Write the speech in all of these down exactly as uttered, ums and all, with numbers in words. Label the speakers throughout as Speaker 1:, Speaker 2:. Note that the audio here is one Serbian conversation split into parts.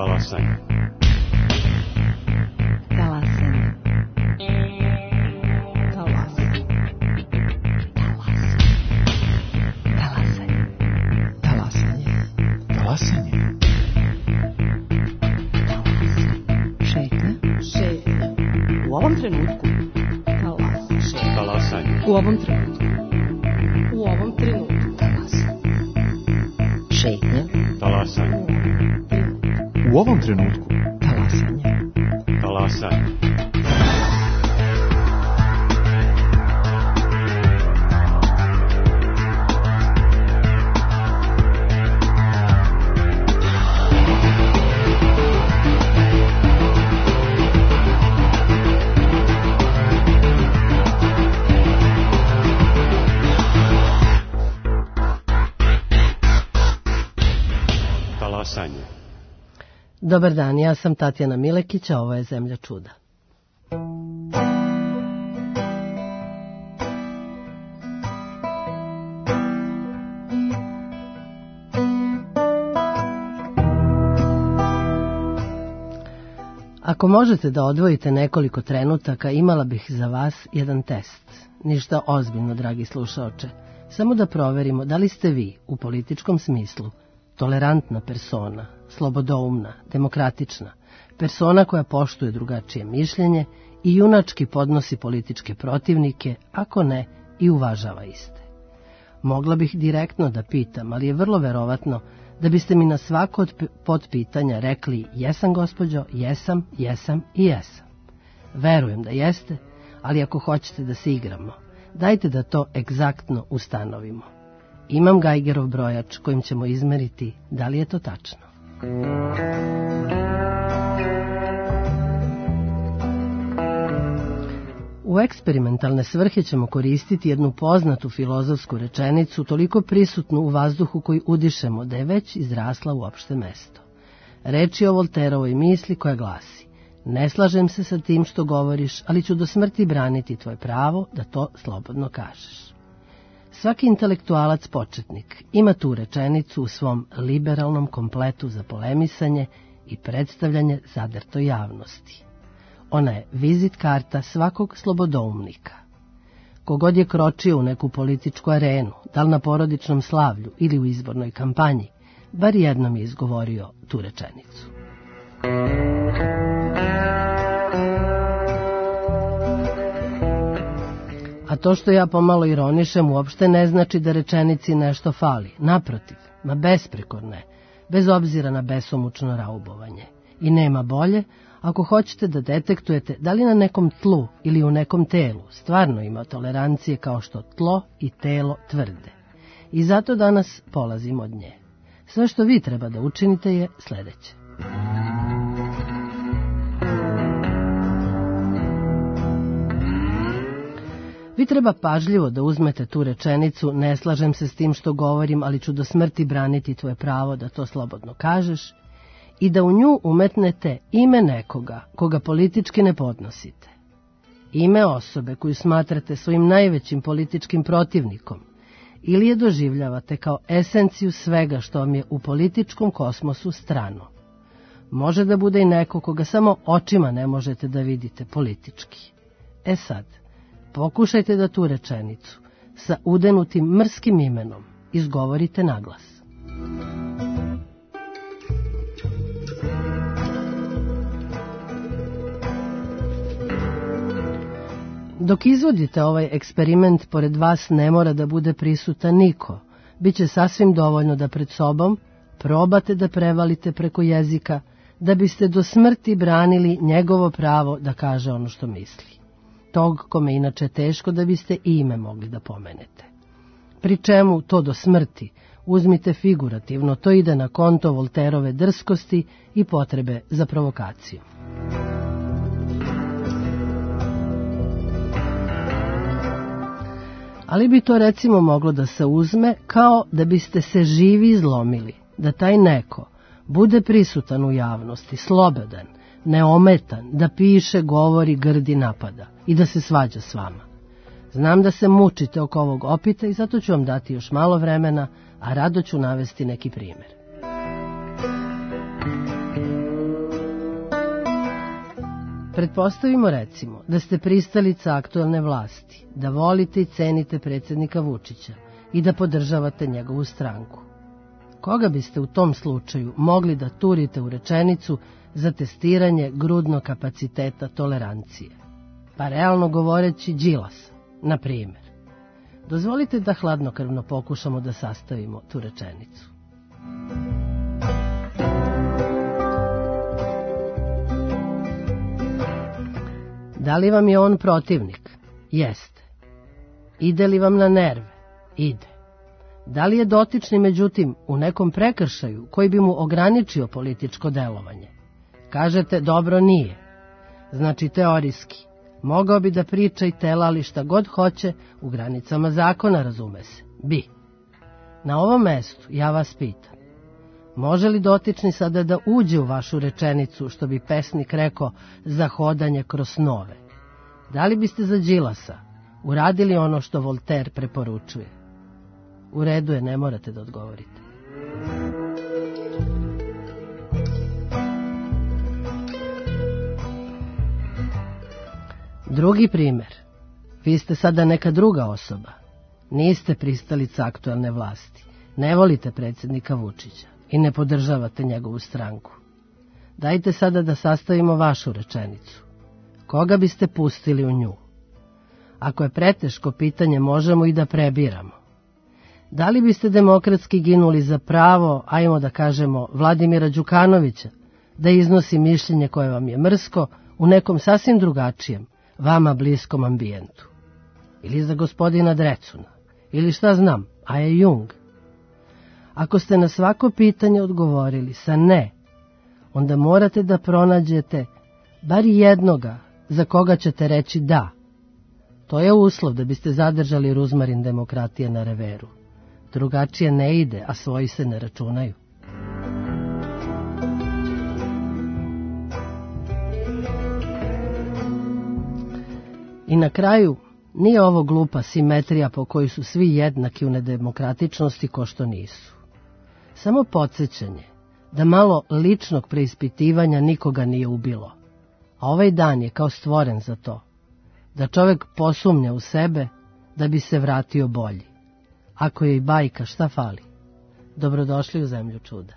Speaker 1: Talasanje.
Speaker 2: Talasanje. Talasanje. Talasanje. Talasanje.
Speaker 3: Talasanje.
Speaker 2: Šetnja. Šetnja. U ovom trenutku. Talasanje.
Speaker 1: Talasanje.
Speaker 2: U ovom trenutku. U ovom trenutku. Talasanje. Šetnja.
Speaker 1: Talasanje.
Speaker 3: U ovom trenutku.
Speaker 2: Talasanje.
Speaker 1: Talasanje. Talasanje.
Speaker 4: Dobar dan, ja sam Tatjana Milekić, a ovo je Zemlja čuda. Ako možete da odvojite nekoliko trenutaka, imala bih za vas jedan test. Ništa ozbiljno, dragi slušaoče. Samo da proverimo da li ste vi, u političkom smislu, tolerantna persona, slobodoumna, demokratična, persona koja poštuje drugačije mišljenje i junački podnosi političke protivnike, ako ne, i uvažava iste. Mogla bih direktno da pitam, ali je vrlo verovatno da biste mi na svako od podpitanja rekli jesam gospođo, jesam, jesam i jesam. Verujem da jeste, ali ako hoćete da se igramo, dajte da to egzaktno ustanovimo. Imam Geigerov brojač kojim ćemo izmeriti da li je to tačno. U eksperimentalne svrhe ćemo koristiti jednu poznatu filozofsku rečenicu, toliko prisutnu u vazduhu koji udišemo, da je već izrasla u opšte mesto. Reč je o Volterovoj misli koja glasi: ne slažem se sa tim što govoriš, ali ću do smrti braniti tvoje pravo da to slobodno kažeš. Svaki intelektualac početnik ima tu rečenicu u svom liberalnom kompletu za polemisanje i predstavljanje zadrtoj javnosti. Ona je vizit karta svakog slobodoumnika. Kogod je kročio u neku političku arenu, da li na porodičnom slavlju ili u izbornoj kampanji, bar jednom je izgovorio tu rečenicu. A to što ja pomalo ironišem uopšte ne znači da rečenici nešto fali. Naprotiv, ma besprekorne, bez obzira na besomučno raubovanje. I nema bolje ako hoćete da detektujete da li na nekom tlu ili u nekom telu stvarno ima tolerancije kao što tlo i telo tvrde. I zato danas polazimo od nje. Sve što vi treba da učinite je sledeće. Vi treba pažljivo da uzmete tu rečenicu ne slažem se s tim što govorim, ali ću do smrti braniti tvoje pravo da to slobodno kažeš, i da u nju umetnete ime nekoga koga politički ne podnosite. Ime osobe koju smatrate svojim najvećim političkim protivnikom ili je doživljavate kao esenciju svega što vam je u političkom kosmosu strano. Može da bude i neko koga samo očima ne možete da vidite politički. E sad, pokušajte da tu rečenicu sa udenutim mrskim imenom izgovorite naglas. Dok izvodite ovaj eksperiment, pored vas ne mora da bude prisutan niko. Biće sasvim dovoljno da pred sobom probate da prevalite preko jezika, da biste do smrti branili njegovo pravo da kaže ono što misli. Tog kome inače teško da biste i ime mogli da pomenete. Pri čemu to do smrti uzmite figurativno, to ide na konto Volterove drskosti i potrebe za provokacijom. Ali bi to recimo moglo da se uzme kao da biste se živi izlomili, da taj neko bude prisutan u javnosti, slobodan, neometan, da piše, govori, grdi, napada i da se svađa s vama. Znam da se mučite oko ovog opita i zato ću vam dati još malo vremena, a rado ću navesti neki primjer. Pretpostavimo recimo da ste pristalica aktuelne vlasti, da volite i cenite predsjednika Vučića i da podržavate njegovu stranku. Koga biste u tom slučaju mogli da turite u rečenicu za testiranje grudnog kapaciteta tolerancije? Pa realno govoreći Đilasa, na primjer. Dozvolite da hladnokrvno pokušamo da sastavimo tu rečenicu. Da li vam je on protivnik? Jeste. Ide li vam na nerve? Ide. Da li je dotični, međutim, u nekom prekršaju koji bi mu ograničio političko delovanje? Kažete, dobro, nije. Znači, teorijski. Mogao bi da priča i telali šta god hoće u granicama zakona, razume se. Bi. Na ovom mestu ja vas pitam. Može li dotični sada da uđe u vašu rečenicu, što bi pesnik rekao, za hodanje kroz snove? Da li biste za Đilasa uradili ono što Voltaire preporučuje? U redu je, ne morate da odgovorite. Drugi primjer. Vi ste sada neka druga osoba. Niste pristalica aktuelne vlasti. Ne volite predsjednika Vučića i ne podržavate njegovu stranku. Dajte sada da sastavimo vašu rečenicu. Koga biste pustili u nju? Ako je preteško pitanje, možemo i da prebiramo. Da li biste demokratski ginuli za pravo, ajmo da kažemo, Vladimira Đukanovića, da iznosi mišljenje koje vam je mrsko u nekom sasvim drugačijem, vama bliskom ambijentu? Ili za gospodina Drecuna? Ili šta znam, Aje Jung? Ako ste na svako pitanje odgovorili sa ne, onda morate da pronađete bar jednoga za koga ćete reći da. To je uslov da biste zadržali ruzmarin demokratije na reveru. Drugačije ne ide, a svoji se ne računaju. I na kraju, nije ovo glupa simetrija po kojoj su svi jednaki u nedemokratičnosti ko što nisu. Samo podsjećanje da malo ličnog preispitivanja nikoga nije ubilo, a ovaj dan je kao stvoren za to, da čovjek posumnja u sebe da bi se vratio bolji. Ako je i bajka, šta fali? Dobrodošli u zemlju čuda.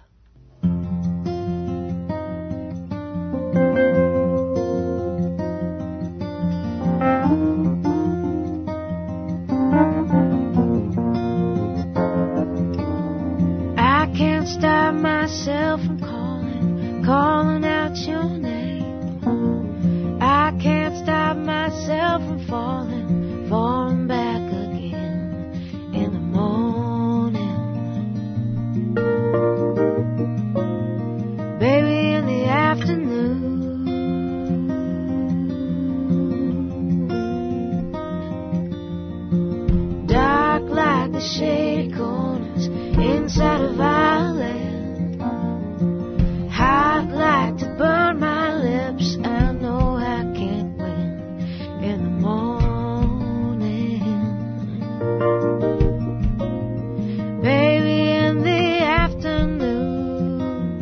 Speaker 5: I can't stop myself from calling, calling out your name. I can't stop myself from falling, falling back again in the morning. Baby, in the afternoon. Dark like the shady corners inside of Ireland. Hot like to burn my lips. I know I can't win in the morning. Baby, in the afternoon.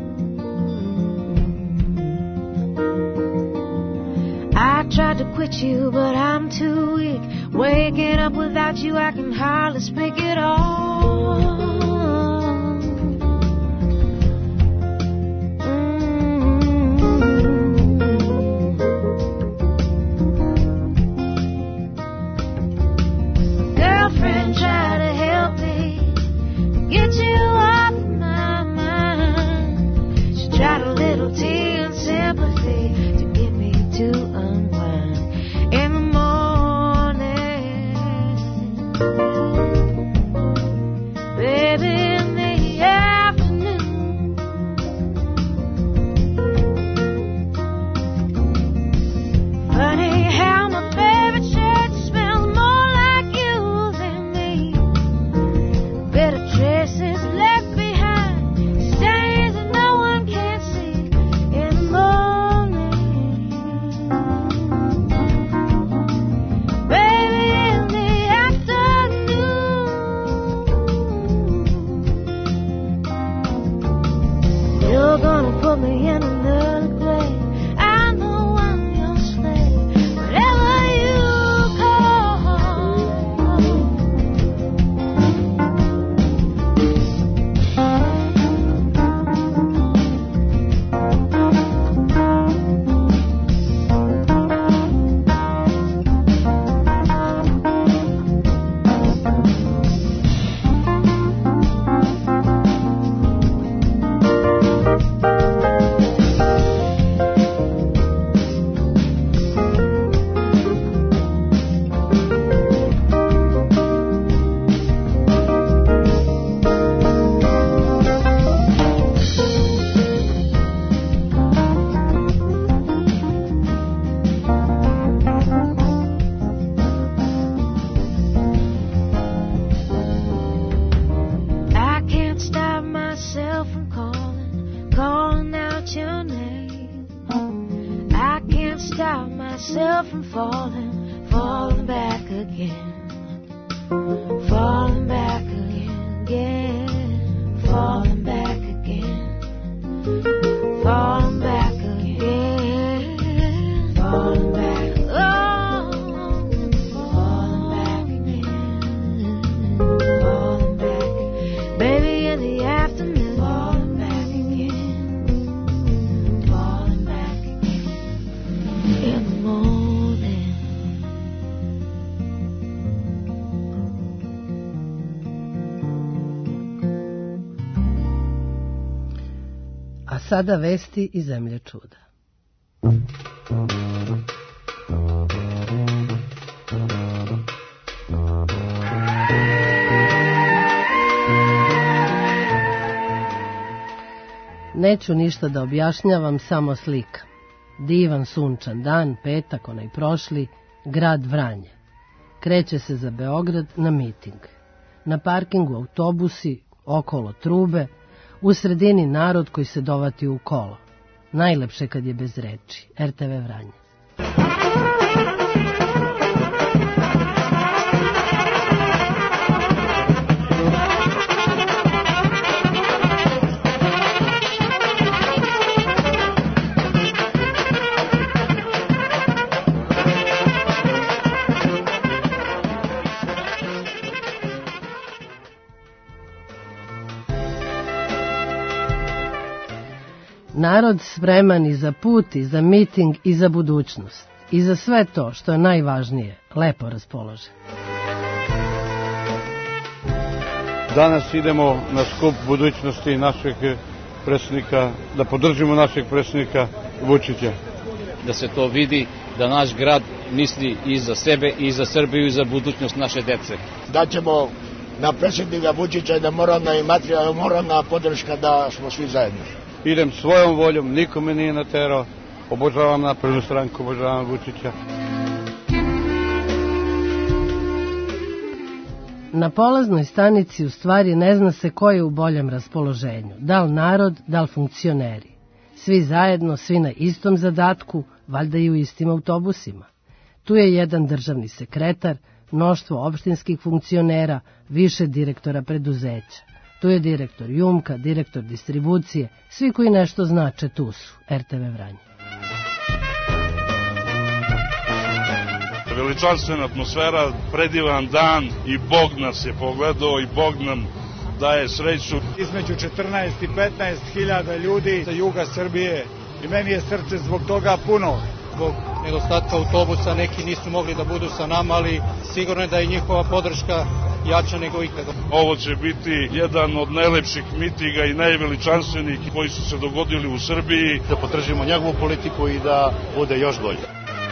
Speaker 5: I tried to quit you, but I'm too weak. Waking up without you, I can hardly speak at all. myself from falling, falling back again. Falling back again, falling back again, falling back again, falling back, oh, falling back again, falling back, baby in the afternoon, falling back again, falling back again, in the morning.
Speaker 4: A sada vesti iz zemlje čuda. Neću ništa da objašnjavam, samo slika. Divan sunčan dan, petak, onaj prošli, grad Vranje. Kreće se za Beograd na miting. Na parkingu autobusi, okolo trube, u sredini narod koji se dovati u kolo. Najlepše kad je bez reči. R T V Vranje. Narod spreman i za put, i za miting, i za budućnost. I za sve to što je najvažnije, lepo raspoložen.
Speaker 6: Danas idemo na skup budućnosti našeg predsjednika, da podržimo našeg predsjednika Vučića.
Speaker 7: Da se to vidi, da naš grad misli i za sebe, i za Srbiju, i za budućnost naše dece.
Speaker 8: Daćemo na predsjednika Vučića da moralna i materijalna moralna podrška da smo svi zajedno.
Speaker 6: Idem svojom voljom, nikome nije naterao, obožavam Naprednu stranku, obožavam Vučića.
Speaker 4: Na polaznoj stanici u stvari ne zna se ko je u boljem raspoloženju, da li narod, da li funkcioneri. Svi zajedno, svi na istom zadatku, valjda i u istim autobusima. Tu je jedan državni sekretar, mnoštvo opštinskih funkcionera, više direktora preduzeća. Tu je direktor Jumka, direktor distribucije, svi koji nešto znače tu su. R T V Vranje.
Speaker 9: Veličanstvena atmosfera, predivan dan i Bog nas je pogledao i Bog nam daje sreću.
Speaker 10: Između četrnaest i petnaest hiljada ljudi sa juga Srbije i meni je srce zbog toga puno.
Speaker 11: Zbog nedostatka autobusa neki nisu mogli da budu sa nama, ali sigurno je da je njihova podrška jača nego ikada.
Speaker 9: Ovo će biti jedan od najlepših mitinga i najveličanstvenih koji su se dogodili u Srbiji.
Speaker 8: Da podržimo njegovu politiku i da bude još bolje.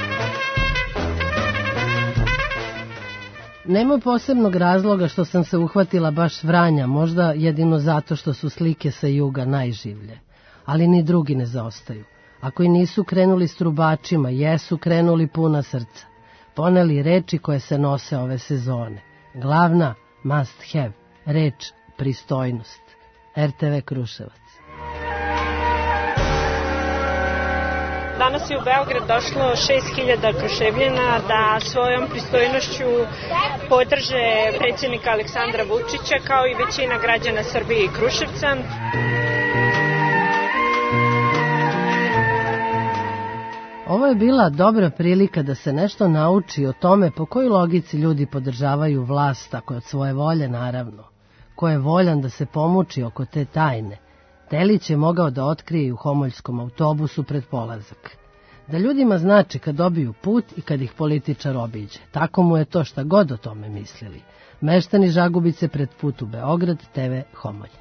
Speaker 4: Nema posebnog razloga što sam se uhvatila baš Vranja, možda jedino zato što su slike sa juga najživlje. Ali ni drugi ne zaostaju. Ako i nisu krenuli s trubačima, jesu krenuli puna srca. Poneli reči koje se nose ove sezone. Glavna, must have, reč, pristojnost. R T V Kruševac.
Speaker 12: Danas je u Beograd došlo šest hiljada Kruševljana da svojom pristojnošću podrže predsjednika Aleksandra Vučića, kao i većina građana Srbije i Kruševca.
Speaker 4: Ovo je bila dobra prilika da se nešto nauči o tome po kojoj logici ljudi podržavaju vlast, ako je od svoje volje naravno. Ko je voljan da se pomuči oko te tajne, Telić je mogao da otkrije i u homoljskom autobusu pred polazak. Da ljudima znači kad dobiju put i kad ih političar obiđe. Tako mu je to šta god o tome mislili. Meštani Žagubice pred put u Beograd, T V Homolj.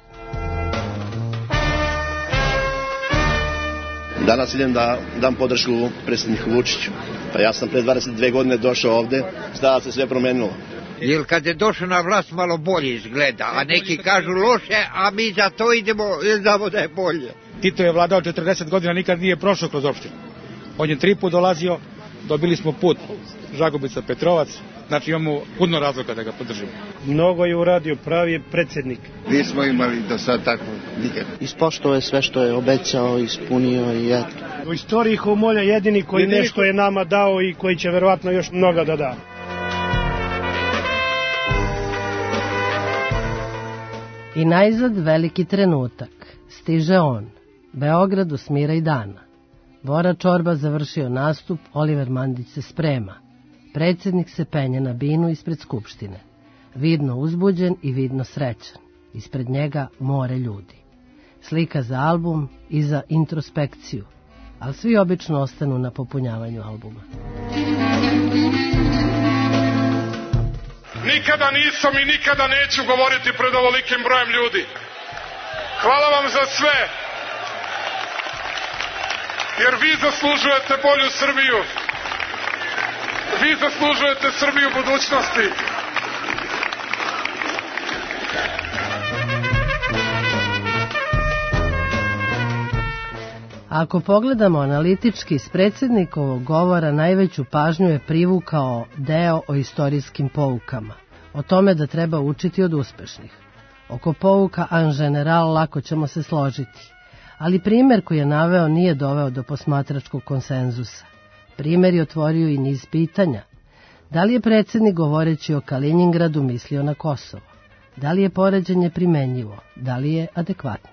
Speaker 13: Danas idem da dam podršku predsjedniku Vučiću. Pa ja sam pre dvadeset dve godine došao ovde, sada se sve promenilo.
Speaker 14: Jer kad je došao na vlast malo bolje izgleda, a neki kažu loše, a mi za to idemo jer znamo da je bolje.
Speaker 10: Tito je vladao četrdeset godina, nikad nije prošao kroz opštinu. On je tri put dolazio, dobili smo put Žagubica Petrovac, znači imamo puno razloga da ga podržimo.
Speaker 15: Mnogo je uradio, pravi je predsjednik.
Speaker 14: Nismo imali do sad tako nikad.
Speaker 16: Ispoštovao je sve što je obećao, ispunio i eto.
Speaker 15: U istoriji Homolja jedini koji
Speaker 10: Jedini
Speaker 15: nešto je nama dao i koji će verovatno još mnogo da da.
Speaker 4: I najzad veliki trenutak. Stiže on. Beograd usmira i dana. Bora Čorba završio nastup, Oliver Mandić se sprema. Predsjednik se penje na binu ispred Skupštine. Vidno uzbuđen i vidno srećan. Ispred njega more ljudi. Slika za album i za introspekciju, ali svi obično ostanu na popunjavanju albuma.
Speaker 16: Nikada nisam i nikada neću govoriti pred ovolikim brojem ljudi. Hvala vam za sve, jer vi zaslužujete bolju Srbiju. Vi zaslužujete Srbiju budućnosti.
Speaker 4: Ako pogledamo analitički, iz predsjednikovog govora najveću pažnju je privukao deo o istorijskim poukama, o tome da treba učiti od uspešnih. Oko pouka en general lako ćemo se složiti, ali primjer koji je naveo nije doveo do posmatračkog konsenzusa. Primjer je otvorio i niz pitanja. Da li je predsjednik govoreći o Kaliningradu mislio na Kosovo? Da li je poređenje primenjivo? Da li je adekvatno?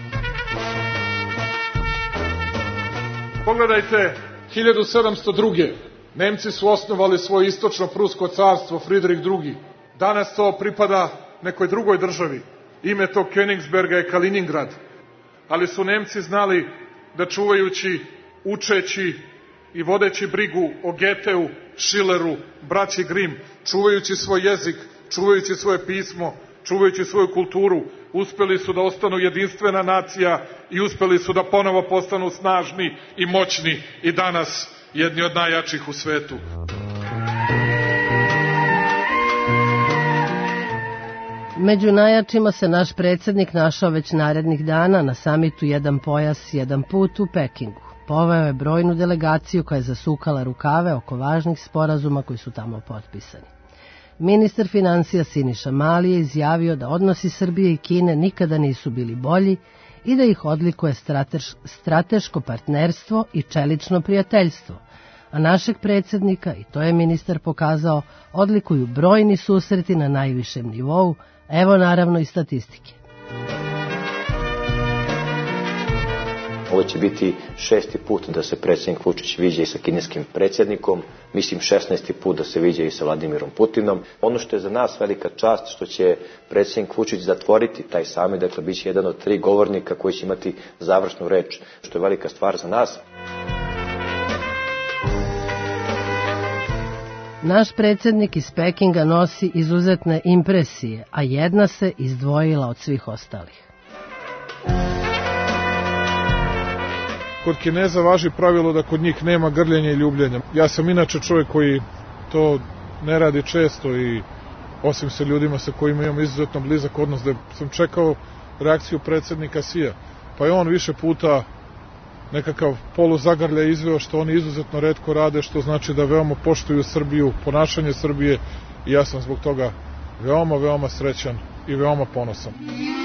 Speaker 16: Pogledajte, hiljadu sedamsto druge. Nemci su osnovali svoje istočno prusko carstvo, Fridrik drugi. Danas to pripada nekoj drugoj državi. Ime tog Königsberga je Kaliningrad. Ali su Nemci znali da čuvajući, učeći i vodeći brigu o Goetheu, Schilleru, braći Grimm, čuvajući svoj jezik, čuvajući svoje pismo, čuvajući svoju kulturu, uspeli su da ostanu jedinstvena nacija i uspeli su da ponovo postanu snažni i moćni i danas jedni od najjačih u svetu.
Speaker 4: Među najjačima se naš predsjednik našao već narednih dana na samitu Jedan pojas, jedan put u Pekingu. Poveo je brojnu delegaciju koja je zasukala rukave oko važnih sporazuma koji su tamo potpisani. Ministar financija Siniša Mali je izjavio da odnosi Srbije i Kine nikada nisu bili bolji i da ih odlikuje strateš, strateško partnerstvo i čelično prijateljstvo, a našeg predsjednika, i to je ministar pokazao, odlikuju brojni susreti na najvišem nivou, evo naravno i statistike.
Speaker 17: Ovo će biti šesti put da se predsjednik Vučić viđa i sa kineskim predsjednikom, mislim šesnaesti put da se viđa i sa Vladimirom Putinom. Ono što je za nas velika čast, što će predsjednik Vučić zatvoriti taj samit, dakle bit će jedan od tri govornika koji će imati završnu reč, što je velika stvar za nas.
Speaker 4: Naš predsjednik iz Pekinga nosi izuzetne impresije, a jedna se izdvojila od svih ostalih.
Speaker 16: Kod Kineza važi pravilo da kod njih nema grljenja i ljubljenja. Ja sam inače čovjek koji to ne radi često i osim sa ljudima sa kojima imam izuzetno blizak odnos, da sam čekao reakciju predsjednika Xija. Pa je on više puta nekakav poluzagrlja izveo, što oni izuzetno retko rade, što znači da veoma poštuju Srbiju, ponašanje Srbije, i ja sam zbog toga veoma, veoma srećan i veoma ponosan.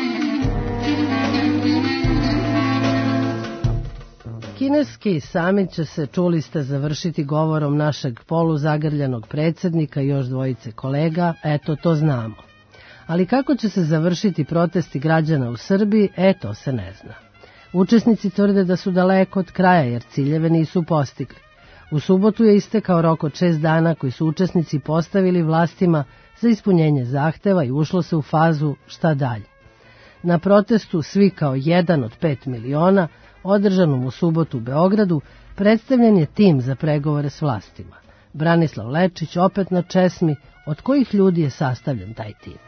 Speaker 4: Kineski samit će se, čuli ste, završiti govorom našeg poluzagrljanog predsjednika i još dvojice kolega, eto to znamo. Ali kako će se završiti protesti građana u Srbiji, eto se ne zna. Učesnici tvrde da su daleko od kraja jer ciljeve nisu postigli. U subotu je istekao rok od šest dana koji su učesnici postavili vlastima za ispunjenje zahteva i ušlo se u fazu šta dalje. Na protestu Svi kao jedan od pet miliona, održanom u subotu u Beogradu, predstavljen je tim za pregovore s vlastima. Branislav Lečić opet na česmi, od kojih ljudi je sastavljen taj tim.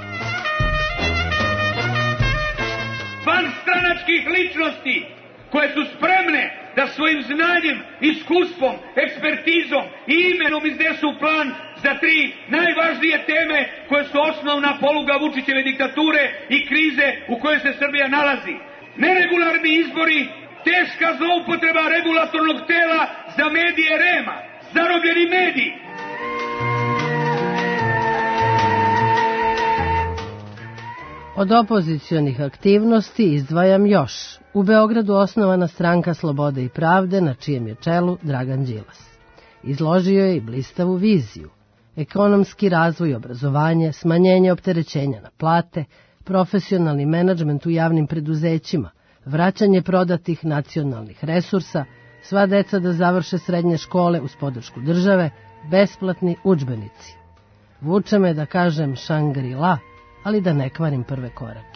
Speaker 18: Vanstranačkih ličnosti koje su spremne da svojim znanjem, iskustvom, ekspertizom i imenom iznesu plan za tri najvažnije teme koje su osnovna poluga Vučićeve diktature i krize u kojoj se Srbija nalazi. Neregularni izbori, teška zloupotreba regulatornog tela za medije Rema, zarobljeni mediji.
Speaker 4: Od opozicionih aktivnosti izdvajam još. U Beogradu osnovana stranka Slobode i pravde, na čijem je čelu Dragan Đilas. Izložio je i blistavu viziju. Ekonomski razvoj i obrazovanje, smanjenje opterećenja na plate, profesionalni menadžment u javnim preduzećima, vraćanje prodatih nacionalnih resursa, sva deca da završe srednje škole uz podršku države, besplatni udžbenici. Vuče me da kažem Shangri-La, ali da ne kvarim prve korake.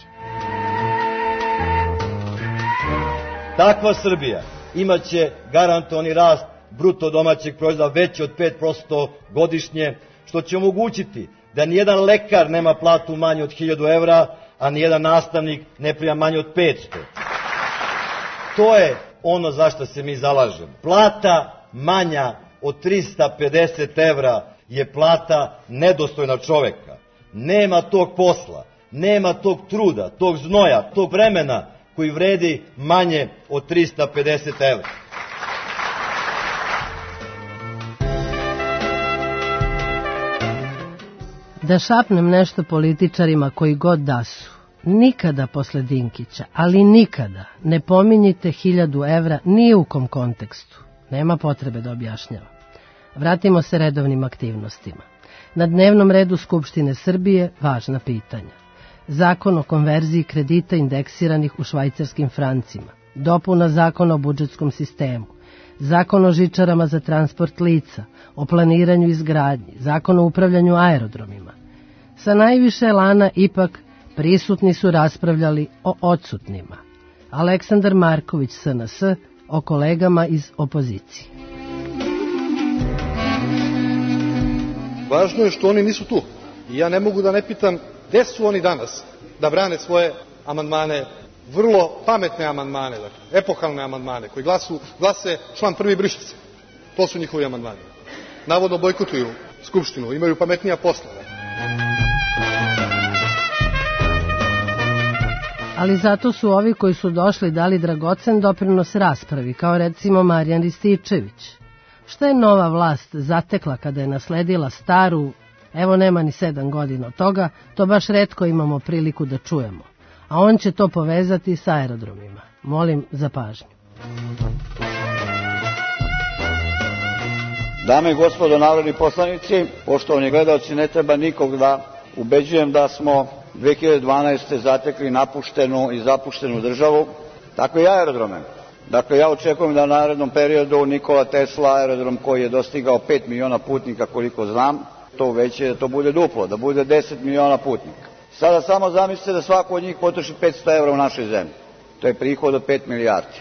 Speaker 19: Takva Srbija imaće garantovani rast bruto domaćeg proizvoda veći od pet posto godišnje, što će omogućiti da nijedan lekar nema platu manju od hiljadu evra, a nijedan nastavnik ne prima manje od petsto. To je ono za što se mi zalažemo. Plata manja od trista pedeset evra je plata nedostojna čoveka. Nema tog posla, nema tog truda, tog znoja, tog vremena koji vredi manje od trista pedeset evra.
Speaker 4: Da šapnem nešto političarima koji god da su. Nikada posle Dinkića, ali nikada ne pominjite hiljadu evra ni u kom kontekstu. Nema potrebe da objašnjavam. Vratimo se redovnim aktivnostima. Na dnevnom redu Skupštine Srbije važna pitanja. Zakon o konverziji kredita indeksiranih u švajcarskim francima, dopuna zakona o budžetskom sistemu, zakon o žičarama za transport lica, o planiranju i izgradnji, zakon o upravljanju aerodromima. Sa najviše elana ipak prisutni su raspravljali o odsutnima. Aleksandar Marković, S N S, o kolegama iz opozicije.
Speaker 20: Važno je što oni nisu tu. I ja ne mogu da ne pitam gde su oni danas da brane svoje amandmane, vrlo pametne amandmane, dakle, epohalne amandmane, koji glasu, glase član prvi briše se. To su njihovi amandmani. Navodno bojkotuju Skupštinu, imaju pametnija posla.
Speaker 4: Ali zato su ovi koji su došli dali dragocen doprinos raspravi, kao recimo Marijan Rističević. Šta je nova vlast zatekla kada je nasledila staru, evo nema ni sedam godina od toga, to baš retko imamo priliku da čujemo. A on će to povezati sa aerodromima. Molim za pažnju.
Speaker 21: Dame i gospodo narodni poslanici, poštovani gledaoci, ne treba nikog da ubeđujem da smo dve hiljade dvanaeste. zatekli napuštenu i zapuštenu državu, tako i aerodrome. Dakle, ja očekujem da u narednom periodu Nikola Tesla, aerodrom koji je dostigao pet miliona putnika, koliko znam, to uveće, da to bude duplo, da bude deset miliona putnika. Sada samo zamislite da svako od njih potroši petsto evra u našoj zemlji. To je prihod od pet milijardi.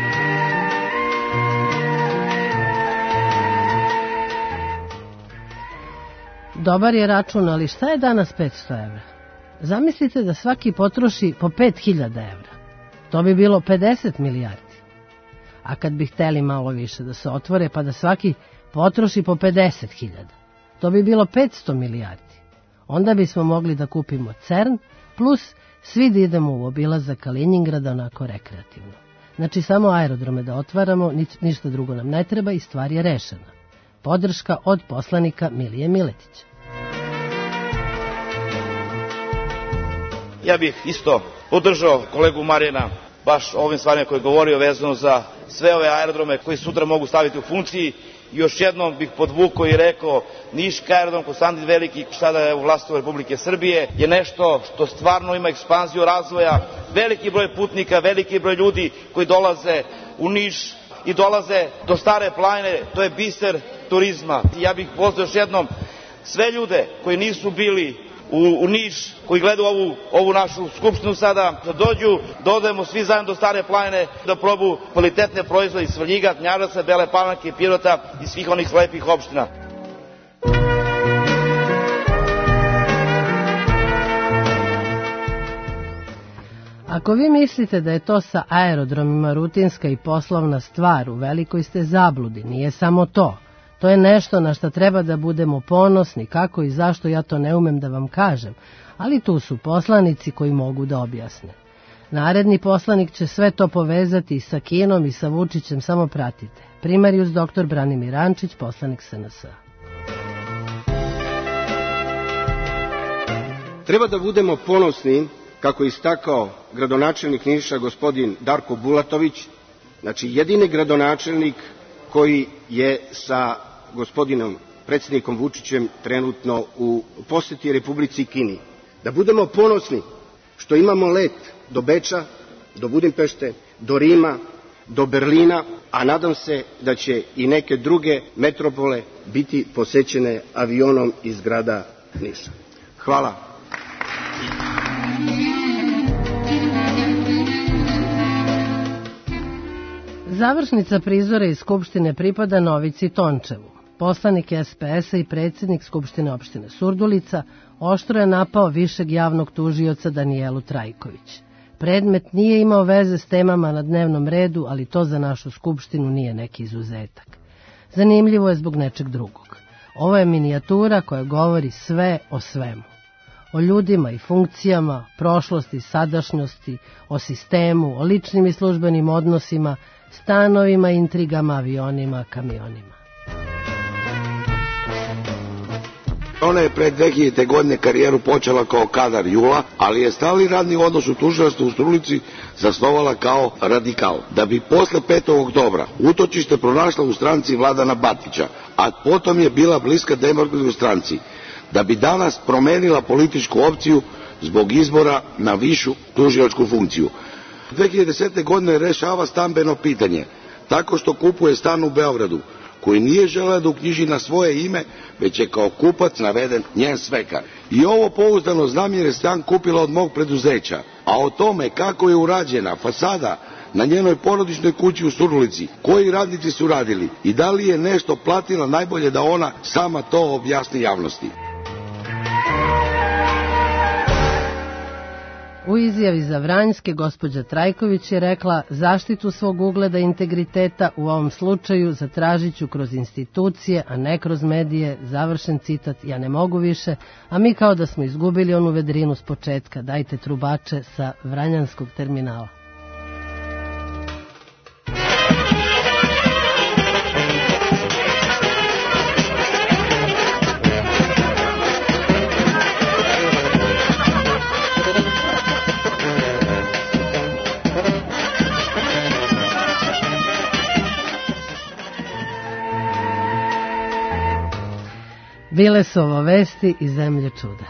Speaker 4: Dobar je račun, ali šta je danas petsto evra? Zamislite da svaki potroši po pet hiljada evra. To bi bilo pedeset milijardi. A kad bi hteli malo više da se otvore, pa da svaki potroši po pedeset hiljada, to bi bilo petsto milijardi. Onda bismo mogli da kupimo CERN, plus svi da idemo u obilazak Kaliningrada onako rekreativno. Znači samo aerodrome da otvaramo, ništa drugo nam ne treba i stvar je rešena. Podrška od poslanika Milije Miletića.
Speaker 22: Ja bih isto podržao kolegu Marijana baš ovim stvarima koje je govorio vezano za sve ove aerodrome koji sutra mogu staviti u funkciji. Još jednom bih podvukao i rekao, Niški aerodrom Konstantin Veliki, sada je u vlasništvu Republike Srbije, je nešto što stvarno ima ekspanziju razvoja, veliki broj putnika, veliki broj ljudi koji dolaze u Niš i dolaze do Stare planine, to je biser turizma. Ja bih pozvao još jednom sve ljude koji nisu bili U, u Niš, koji gledaju ovu, ovu našu skupštinu sada, da dođu, da odemo svi zajedno do Stare planine, da probu kvalitetne proizvode iz Svrljiga, Knjaževca, Bele Palanke, Pirota i svih onih lepih opština.
Speaker 4: Ako vi mislite da je to sa aerodromima rutinska i poslovna stvar, u velikoj ste zabludi, nije samo to. To je nešto na što treba da budemo ponosni, kako i zašto ja to ne umem da vam kažem, ali tu su poslanici koji mogu da objasne. Naredni poslanik će sve to povezati i sa Kinom i sa Vučićem, samo pratite. Primarius doktor Branimir Ančić, poslanik S N S.
Speaker 23: Treba da budemo ponosni
Speaker 2: kako je istakao gradonačelnik Niša gospodin Darko Bulatović, znači jedini gradonačelnik koji je sa gospodinom predsjednikom Vučićem trenutno u posjeti Republici Kini. Da budemo ponosni što imamo let do Beča, do Budimpešte, do Rima, do Berlina, a nadam se da će i neke druge metropole biti posećene avionom iz grada Niša. Hvala.
Speaker 4: Završnica prizora iz Skupštine pripada Novici Tončevu. Poslanik S P S-a i predsjednik Skupštine opštine Surdulica oštro je napao višeg javnog tužioca Danijelu Trajković. Predmet nije imao veze s temama na dnevnom redu, ali to za našu Skupštinu nije neki izuzetak. Zanimljivo je zbog nečeg drugog. Ovo je minijatura koja govori sve o svemu. O ljudima i funkcijama, prošlosti i sadašnjosti, o sistemu, o ličnim i službenim odnosima, stanovima, intrigama, avionima, kamionima.
Speaker 3: Ona je pre dve hiljadite. godine karijeru počela kao kadar Jula, ali je stalni radni odnos u tužilaštvu u Surdulici zasnovala kao radikal. Da bi posle petog oktobra utočište pronašla u stranci Vladana Batića, a potom je bila bliska Demokratskoj stranci, da bi danas promenila političku opciju zbog izbora na višu tužilačku funkciju. dve hiljade desete. godine rešava stambeno pitanje tako što kupuje stan u Beogradu, koji nije želeo da uknjiži na svoje ime, već je kao kupac naveden njen svekar. I ovo pouzdano znam jer je stan kupila od mog preduzeća, a o tome kako je urađena fasada na njenoj porodičnoj kući u Surdulici, koji radnici su radili i da li je nešto platila, najbolje da ona sama to objasni javnosti.
Speaker 4: U izjavi za Vranjske gospođa Trajković je rekla: zaštitu svog ugleda i integriteta u ovom slučaju zatražit ću kroz institucije, a ne kroz medije, završen citat, ja ne mogu više, a mi kao da smo izgubili onu vedrinu s početka, dajte trubače sa Vranjanskog terminala. Bile su ovo vesti iz zemlje čuda.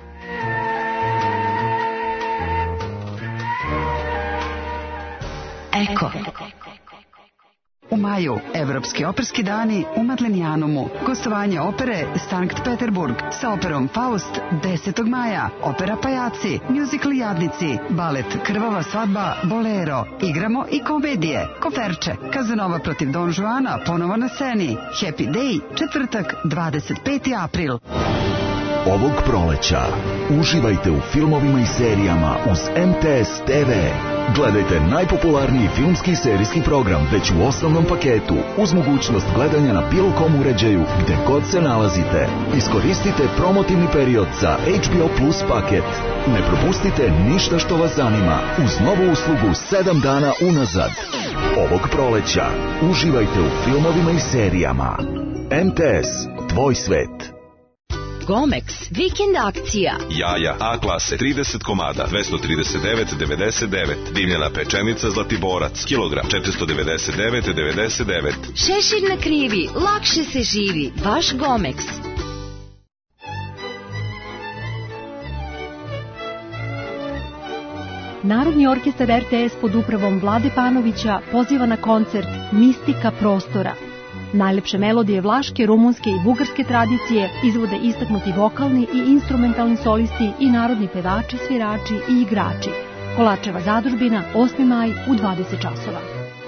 Speaker 23: Eko. U maju, Evropski operski dani u Madlenijanumu. Gostovanje opere Sankt Peterburg sa operom Faust desetog maja. Opera Pajaci, muzikl Jadnici, balet Krvava svadba, Bolero. Igramo i komedije. Koferče, Kazanova protiv Don Juana, ponovo na sceni. Happy Day, četvrtak, dvadeset peti april.
Speaker 24: Ovog proleća uživajte u filmovima i serijama uz M T S T V. Gledajte najpopularniji filmski i serijski program već u osnovnom paketu uz mogućnost gledanja na bilo kom uređaju gde god se nalazite. Iskoristite promotivni period za H B O Plus paket. Ne propustite ništa što vas zanima uz novu uslugu sedam dana unazad. Ovog proleća uživajte u filmovima i serijama. M T S, tvoj svet.
Speaker 25: Gomex, vikend akcija.
Speaker 26: Jaja A klase trideset komada, dvesta trideset devet devedeset devet. Dimljena pečenica Zlatiborac, kilogram četiristo devedeset devet devedeset devet.
Speaker 25: Šešir na krivi, lakše se živi. Vaš Gomex.
Speaker 27: Narodni orkestar R T S pod upravom Vlade Panovića poziva na koncert Mistika prostora. Najlepše melodije vlaške, rumunske i bugarske tradicije izvode istaknuti vokalni i instrumentalni solisti i narodni pevači, svirači i igrači. Kolačeva zadužbina, osmi maj u dvadeset časova.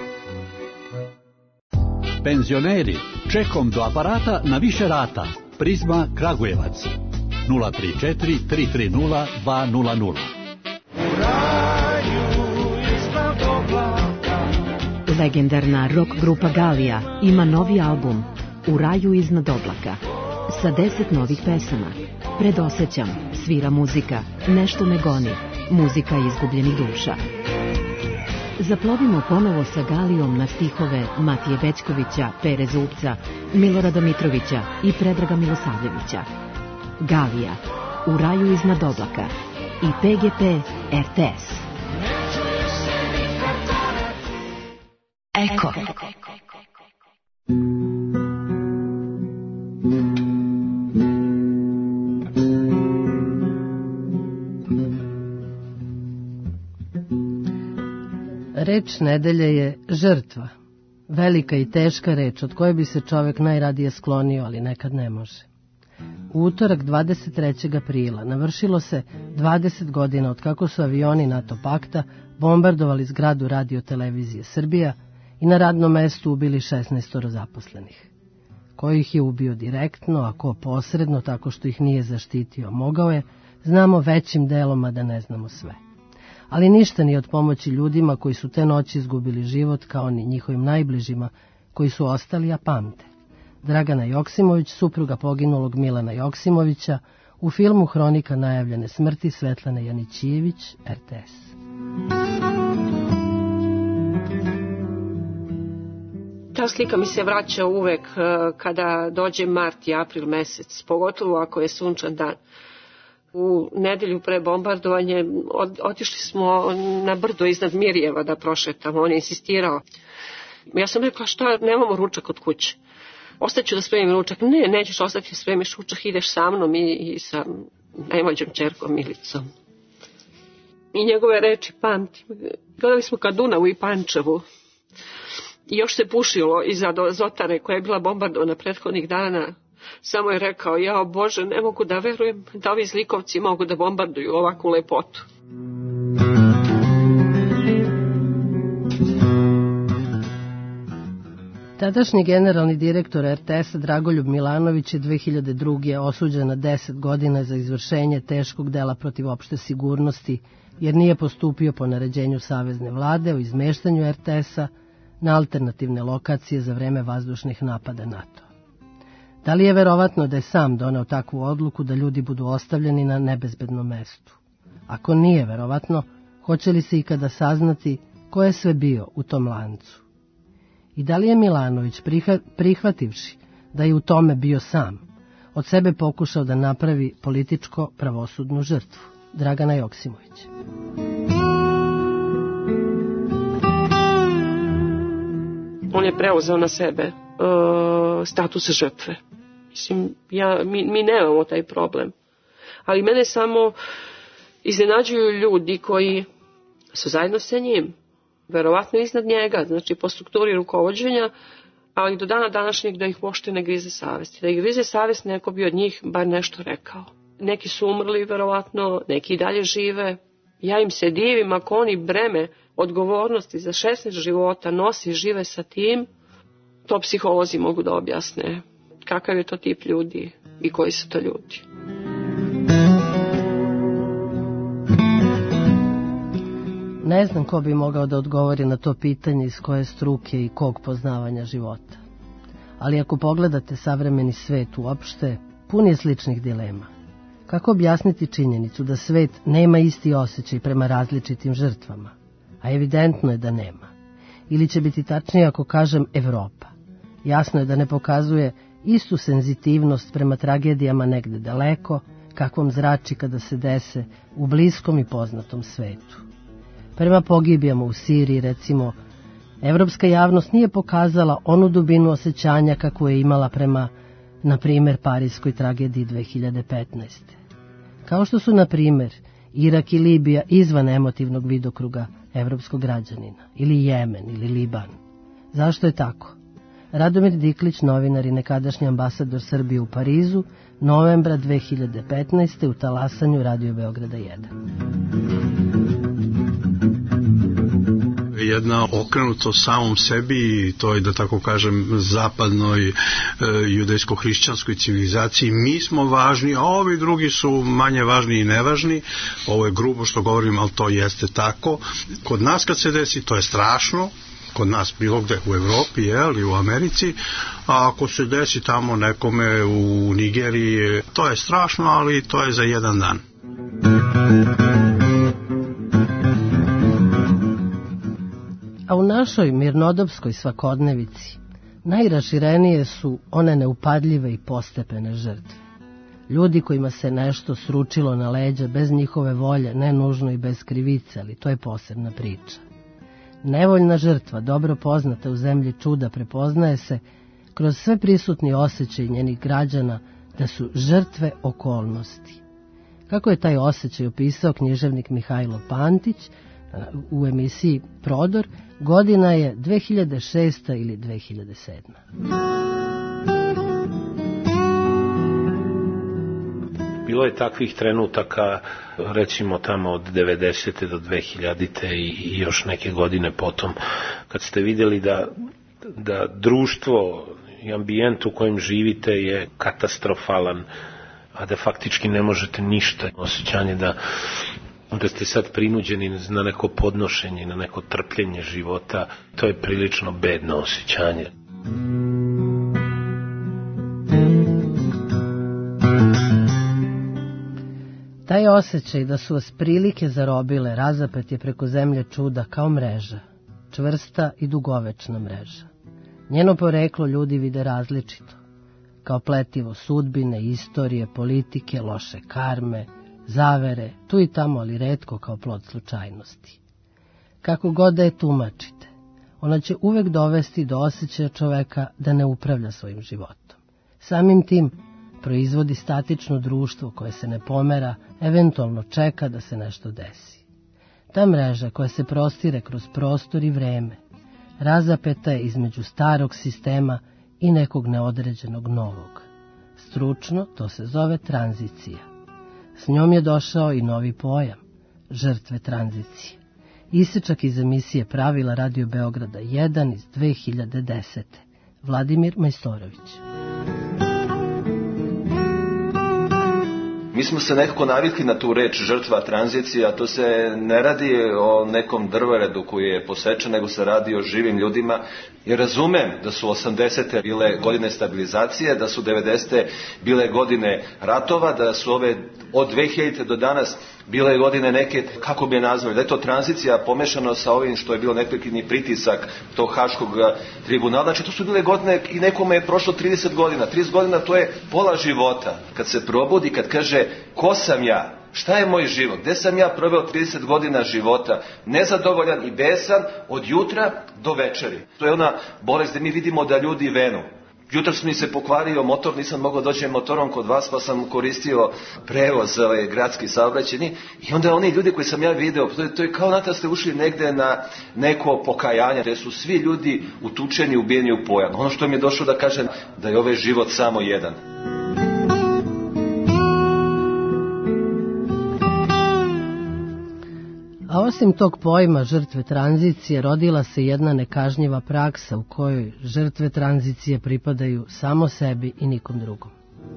Speaker 28: Penzioneri, čekom do aparata na više rata. Prizma Kragujevac. nula tri četiri tri tri nula dva nula nula.
Speaker 27: Legendarna rock grupa Galija ima novi album U raju iznad oblaka sa deset novih pesama. Predosećam, svira muzika, nešto me goni, muzika izgubljenih duša. Zaplovimo ponovo sa Galijom na stihove Matije Bećkovića, Pere Zupca, Milorada Mitrovića i Predraga Milosavljevića. Galija, U raju iznad oblaka i P G P
Speaker 25: R T S. Eko.
Speaker 4: Reč nedelje je žrtva. Velika i teška reč od koje bi se čovek najradije sklonio, ali nekad ne može. U utorak dvadeset trećeg aprila navršilo se dvadeset godina od kako su avioni NATO pakta bombardovali zgradu Radio-televizije Srbija i na radnom mestu ubili šesnaest zaposlenih. Ko ih je ubio direktno, a ko posredno tako što ih nije zaštitio, mogao je, znamo većim delom, a da ne znamo sve. Ali ništa nije od pomoći ljudima koji su te noći izgubili život, kao ni njihovim najbližima koji su ostali, a pamte. Dragana Joksimović, supruga poginulog Milana Joksimovića, u filmu Hronika najavljene smrti Svetlane Janićijević, R T S.
Speaker 1: Ta slika mi se vraća uvek kada dođe mart i april mesec, pogotovo ako je sunčan dan. U nedelju pre bombardovanje otišli smo na brdo iznad Mirjeva da prošetamo, on je insistirao. Ja sam rekla, šta, nemamo ručak od kuće. Ostaću da spremim ručak. Ne, nećeš ostati, spremiš ručak, ideš sa mnom i, i sa najmlađom ćerkom Milicom. I njegove reči pamtim. Gledali smo ka Dunavu i Pančevu. I još se pušilo iza Zotare koja je bila bombardovana prethodnih dana. Samo je rekao, jao Bože, ne mogu da verujem da ovi zlikovci mogu da bombarduju ovakvu lepotu.
Speaker 4: Tadašnji generalni direktor R T S-a Dragoljub Milanović je dve hiljade druge. osuđen na deset godina za izvršenje teškog dela protiv opšte sigurnosti, jer nije postupio po naređenju Savezne vlade o izmeštanju R T S-a na alternativne lokacije za vreme vazdušnih napada NATO. Da li je verovatno da je sam doneo takvu odluku da ljudi budu ostavljeni na nebezbednom mestu? Ako nije verovatno, hoće li se ikada saznati ko je sve bio u tom lancu? I da li je Milanović, prihvativši da je u tome bio sam, od sebe pokušao da napravi političko-pravosudnu žrtvu? Dragana Joksimović.
Speaker 1: On je preuzeo na sebe uh, status žrtve. Mislim, ja, mi, mi nemamo taj problem. Ali mene samo iznenađuju ljudi koji su zajedno sa njim, verovatno iznad njega, znači po strukturi rukovođenja, ali do dana današnjeg da ih pošte ne grize savest. Da ih grize savest, neko bi od njih bar nešto rekao. Neki su umrli, verovatno, neki i dalje žive. Ja im se divim ako oni breme odgovornosti za šesnaest života nosi i žive sa tim, to psiholozi mogu da objasne. Kakav je to tip ljudi i koji su to ljudi.
Speaker 4: Ne znam ko bi mogao da odgovori na to pitanje iz koje struke i kog poznavanja života. Ali ako pogledate savremeni svet uopšte, pun je sličnih dilema. Kako objasniti činjenicu da svet nema isti osjećaj prema različitim žrtvama? A evidentno je da nema. Ili će biti tačnije ako kažem Evropa. Jasno je da ne pokazuje istu senzitivnost prema tragedijama negde daleko, kakvom zrači kada se dese u bliskom i poznatom svetu. Prema pogibijama u Siriji, recimo, evropska javnost nije pokazala onu dubinu osjećanja kakvu je imala prema, na primer, parijskoj tragediji dve hiljade petnaeste. Kao što su, na primer, Irak i Libija izvan emotivnog vidokruga evropskog građanina, ili Jemen, ili Liban. Zašto je tako? Radomir Diklić, novinar i nekadašnji ambasador Srbije u Parizu, novembra dve hiljade petnaeste. u talasanju Radio Beograda jedan.
Speaker 5: Jedna okrenutost samom sebi i to je, da tako kažem, zapadnoj e, judejsko-hrišćanskoj civilizaciji. Mi smo važni, a ovi drugi su manje važni i nevažni. Ovo je grubo što govorim, ali to jeste tako. Kod nas kad se desi, to je strašno. Kod nas bilo gde u Evropi, jel, i u Americi, a ako se desi tamo nekome u Nigeriji, to je strašno, ali to je za jedan dan.
Speaker 4: A u našoj mirnodopskoj svakodnevici najraširenije su one neupadljive i postepene žrtve. Ljudi kojima se nešto sručilo na leđa bez njihove volje, ne nužno i bez krivice, ali to je posebna priča. Nevoljna žrtva, dobro poznata u zemlji čuda, prepoznaje se kroz sve prisutni osjećaj njenih građana da su žrtve okolnosti. Kako je taj osjećaj opisao književnik Mihajlo Pantić u emisiji Prodor, godina je dve hiljade šesta ili dve hiljade sedma.
Speaker 6: Bilo je takvih trenutaka, recimo tamo od devedesete do dve hiljadite i još neke godine potom, kad ste vidjeli da, da društvo i ambijent u kojem živite je katastrofalan, a da faktički ne možete ništa. Osjećanje da, da ste sad prinuđeni na neko podnošenje, na neko trpljenje života, to je prilično bedno osjećanje.
Speaker 4: Taj osjećaj da su vas prilike zarobile razapet je preko zemlje čuda kao mreža, čvrsta i dugovečna mreža. Njeno poreklo ljudi vide različito, kao pletivo sudbine, istorije, politike, loše karme, zavere, tu i tamo, ali retko kao plod slučajnosti. Kako god da je tumačite, ona će uvek dovesti do osjećaja čoveka da ne upravlja svojim životom. Samim tim proizvodi statično društvo koje se ne pomera, eventualno čeka da se nešto desi. Ta mreža koja se prostire kroz prostor i vreme, razapeta je između starog sistema i nekog neodređenog novog. Stručno to se zove tranzicija. S njom je došao i novi pojam, žrtve tranzicije. Isečak iz emisije Pravila Radio Beograda jedan iz dve hiljade desete. Vladimir Majstorović.
Speaker 7: Mi smo se nekako navikli na tu reč žrtva tranzicije, a to se ne radi o nekom drvoredu koji je posečen, nego se radi o živim ljudima. I razumem da su osamdesete bile godine stabilizacije, da su devedesete bile godine ratova, da su ove od dve hiljadite do danas bile godine neke, kako bi je nazvali, da je to tranzicija pomešano sa ovim što je bilo neprekidni pritisak tog Haškog tribunala. Znači to su bile godine i nekome je prošlo trideset godina. trideset godina to je pola života. Kad se probudi, kad kaže ko sam ja? Šta je moj život? Gde sam ja proveo trideset godina života? Nezadovoljan i besan od jutra do večeri. To je ona bolest gde mi vidimo da ljudi venu. Jutros mi se pokvario motor, nisam mogao doći motorom kod vas, pa sam koristio prevoz ovaj, gradski saobraćajni. I onda oni ljudi koji sam ja video, to je, to je kao da ste ušli negde na neko pokajanje, gde su svi ljudi utučeni, ubijeni u pojam. Ono što mi je došlo da kažem, da je ovaj život samo jedan.
Speaker 4: A osim tog pojma žrtve tranzicije, rodila se jedna nekažnjiva praksa u kojoj žrtve tranzicije pripadaju samo sebi i nikom drugom.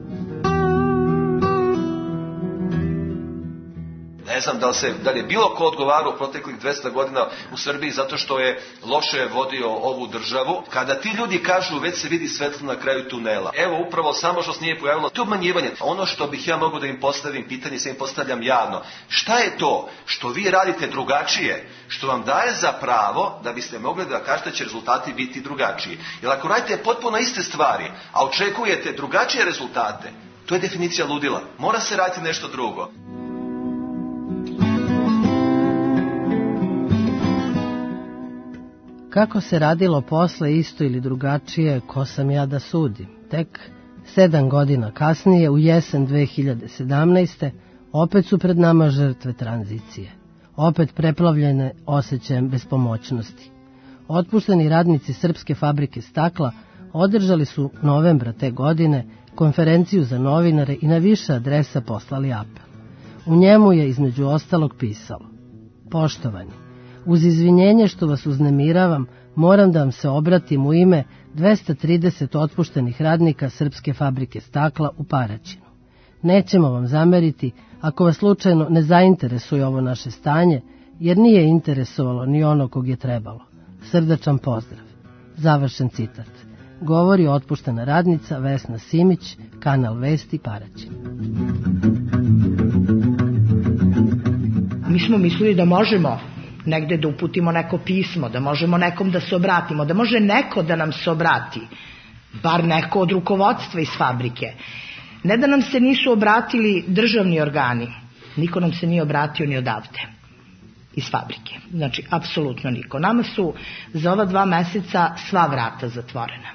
Speaker 7: Ne znam da li, se, da li je bilo ko odgovarao proteklih dvesta godina u Srbiji zato što je loše vodio ovu državu. Kada ti ljudi kažu već se vidi svetlo na kraju tunela. Evo upravo samo što se nije pojavilo to obmanjivanje. Ono što bih ja mogao da im postavim pitanje, se im postavljam javno. Šta je to što vi radite drugačije, što vam daje za pravo da biste mogli da kažete da će rezultati biti drugačiji? Jer ako radite potpuno iste stvari, a očekujete drugačije rezultate, to je definicija ludila. Mora se raditi nešto drugo.
Speaker 4: Kako se radilo posle isto ili drugačije, ko sam ja da sudim? Tek sedam godina kasnije, u jesen dve hiljade sedamnaeste. opet su pred nama žrtve tranzicije. Opet preplavljene osjećajem bespomoćnosti. Otpušteni radnici Srpske fabrike stakla održali su novembra te godine konferenciju za novinare i na više adresa poslali apel. U njemu je između ostalog pisalo: Poštovani, uz izvinjenje što vas uznemiravam, moram da vam se obratim u ime dvesta trideset otpuštenih radnika Srpske fabrike stakla u Paraćinu. Nećemo vam zameriti ako vas slučajno ne zainteresuje ovo naše stanje, jer nije interesovalo ni ono kog je trebalo. Srdačan pozdrav. Završen citat. Govori otpuštena radnica Vesna Simić, Kanal Vesti, Paraćin.
Speaker 8: Mi smo mislili da možemo negde da uputimo neko pismo, da možemo nekom da se obratimo, da može neko da nam se obrati, bar neko od rukovodstva iz fabrike. Ne da nam se nisu obratili državni organi, niko nam se nije obratio ni odavde, iz fabrike. Znači, apsolutno niko. Nama su za ova dva meseca sva vrata zatvorena.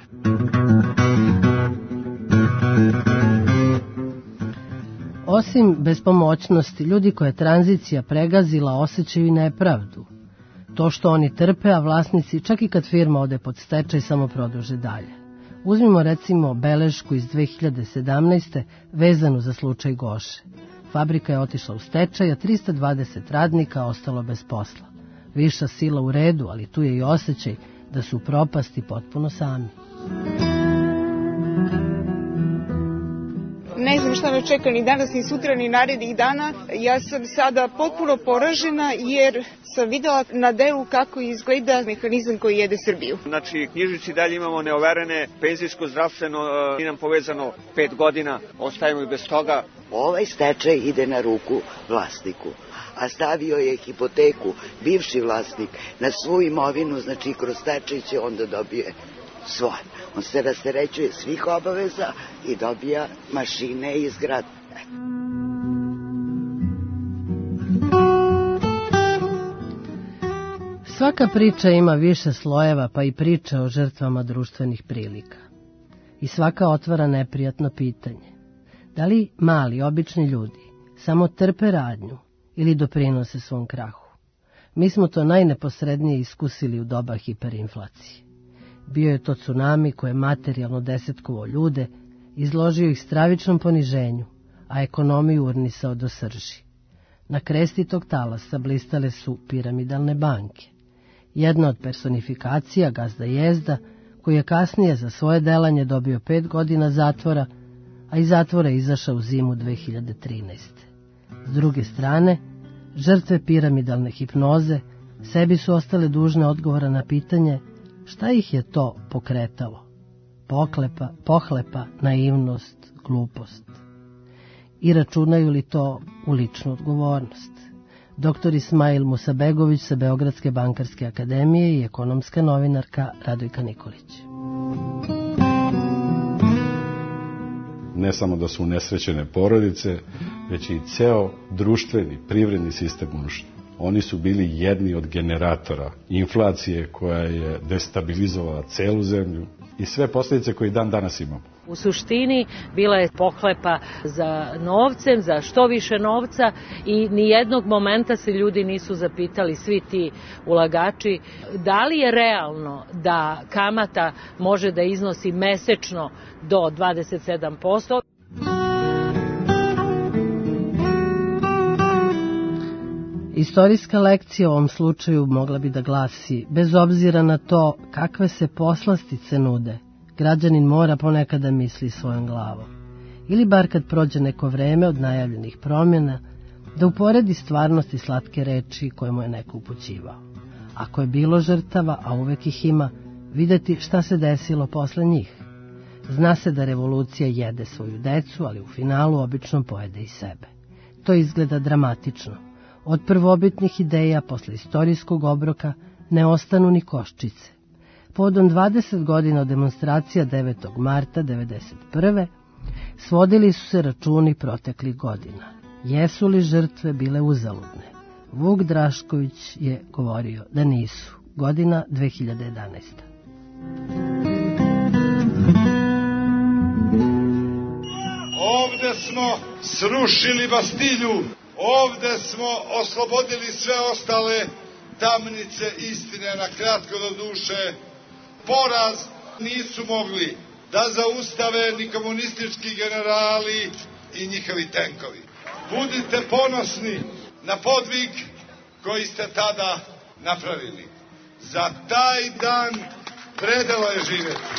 Speaker 4: Osim bespomoćnosti, ljudi koje je tranzicija pregazila osjećaju i nepravdu. To što oni trpe, a vlasnici, čak i kad firma ode pod stečaj, samo produže dalje. Uzmimo recimo belešku iz dve hiljade sedamnaeste. vezanu za slučaj Goše. Fabrika je otišla u stečaj, a trista dvadeset radnika ostalo bez posla. Viša sila u redu, ali tu je i osjećaj da su u propasti potpuno sami.
Speaker 9: Ne znam šta me čeka ni danas, ni sutra, ni narednih dana. Ja sam sada potpuno poražena jer sam videla na delu kako izgleda mehanizam koji jede Srbiju.
Speaker 10: Znači, knjižici dalje imamo neoverene, penzijsko, zdravstveno, i nam povezano pet godina, ostajemo i bez toga.
Speaker 11: Ovaj stečaj ide na ruku vlasniku, a stavio je hipoteku, bivši vlasnik, na svu imovinu, znači kroz stečaj će onda dobije svoje. On se rasterećuje svih obaveza i dobija mašine i zgrade.
Speaker 4: Svaka priča ima više slojeva, pa i priča o žrtvama društvenih prilika. I svaka otvara neprijatno pitanje. Da li mali, obični ljudi samo trpe radnju ili doprinose svom krahu? Mi smo to najneposrednije iskusili u doba hiperinflacije. Bio je to tsunami koji je materijalno desetkovao ljude, izložio ih stravičnom poniženju, a ekonomiju urnisao do srži. Na kresti tog talasa blistale su piramidalne banke. Jedna od personifikacija, gazda Jezda, koji je kasnije za svoje delanje dobio pet godina zatvora, a iz zatvora izašao u zimu dve hiljade trinaeste. S druge strane, žrtve piramidalne hipnoze sebi su ostale dužne odgovora na pitanje šta ih je to pokretalo? Poklepa, pohlepa, naivnost, glupost. I računaju li to u ličnu odgovornost? Doktor Ismail Musabegović sa Beogradske bankarske akademije i ekonomska novinarka Radojka Nikolić.
Speaker 12: Ne samo da su unesrećene porodice, već i ceo društveni, privredni sistem urušen. Oni su bili jedni od generatora inflacije koja je destabilizovala celu zemlju i sve posljedice koje dan danas imamo.
Speaker 13: U suštini bila je pohlepa za novcem, za što više novca i nijednog momenta se ljudi nisu zapitali, svi ti ulagači, da li je realno da kamata može da iznosi mesečno do dvadeset sedam posto.
Speaker 4: Istorijska lekcija u ovom slučaju mogla bi da glasi, bez obzira na to kakve se poslastice nude, građanin mora ponekad da misli svojom glavom. Ili bar kad prođe neko vreme od najavljenih promjena, da uporedi stvarnost i slatke reči koje mu je neko upućivao. Ako je bilo žrtava, a uvek ih ima, videti šta se desilo posle njih. Zna se da revolucija jede svoju decu, ali u finalu obično pojede i sebe. To izgleda dramatično. Od prvobitnih ideja posle istorijskog obroka ne ostanu ni koščice. Povodom dvadeset godina od demonstracija devetog marta devedeset prve. svodili su se računi proteklih godina. Jesu li žrtve bile uzaludne? Vuk Drašković je govorio da nisu. Godina dve hiljade jedanaesta.
Speaker 14: Ovde smo srušili Bastilju, ovde smo oslobodili sve ostale tamnice istine, na kratko do duše. Poraz nisu mogli da zaustave ni komunistički generali i njihovi tenkovi. Budite ponosni na podvig koji ste tada napravili. Za taj dan predelo je živeti.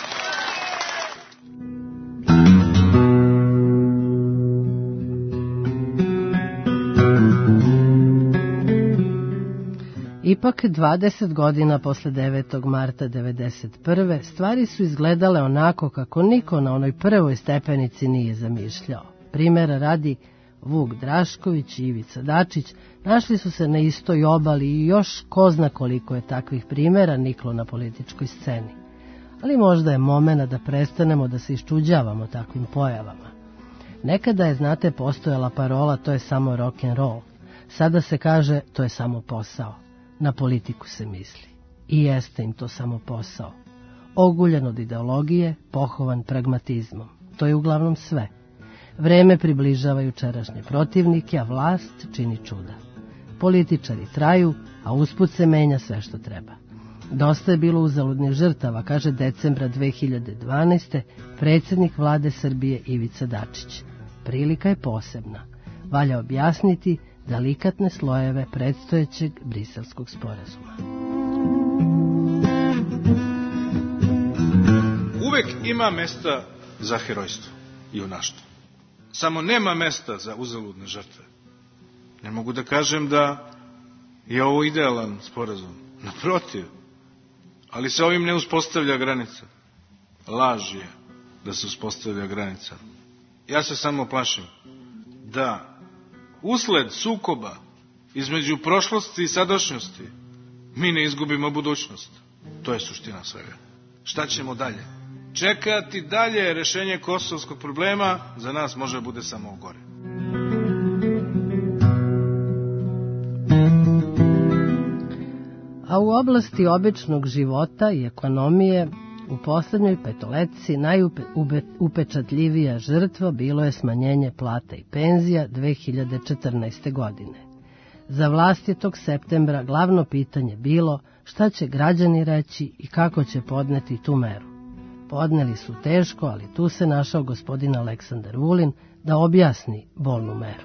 Speaker 4: Ipak dvadeset godina posle devetog marta devedeset prve. stvari su izgledale onako kako niko na onoj prvoj stepenici nije zamišljao. Primera radi, Vuk Drašković i Ivica Dačić našli su se na istoj obali i još ko zna koliko je takvih primera niklo na političkoj sceni. Ali možda je momena da prestanemo da se iščuđavamo takvim pojavama. Nekada je, znate, postojala parola to je samo rock and roll. Sada se kaže to je samo posao. Na politiku se misli. I jeste im to samo posao. Oguljen od ideologije, pohovan pragmatizmom. To je uglavnom sve. Vreme približava jučerašnje protivnike, a vlast čini čuda. Političari traju, a usput se menja sve što treba. Dosta je bilo uzaludnih žrtava, kaže decembra dve hiljade dvanaeste. predsjednik vlade Srbije Ivica Dačić. Prilika je posebna. Valja objasniti delikatne slojeve predstojećeg briselskog sporazuma.
Speaker 15: Uvek ima mesta za herojstvo i junaštvo. Samo nema mesta za uzaludne žrtve. Ne mogu da kažem da je ovo idealan sporazum. Naprotiv. Ali se ovim ne uspostavlja granica. Laž je da se uspostavlja granica. Ja se samo plašim da usled sukoba između prošlosti i sadašnjosti mi ne izgubimo budućnost. To je suština svega. Šta ćemo dalje? Čekati dalje rešenje kosovskog problema za nas može bude samo gore.
Speaker 4: A u oblasti običnog života i ekonomije u poslednjoj petoletci najupečatljivija žrtva bilo je smanjenje plata i penzija dve hiljade četrnaeste. godine. Za vlast je tog septembra glavno pitanje bilo šta će građani reći i kako će podneti tu meru. Podneli su teško, ali tu se našao gospodin Aleksandar Vulin da objasni bolnu meru.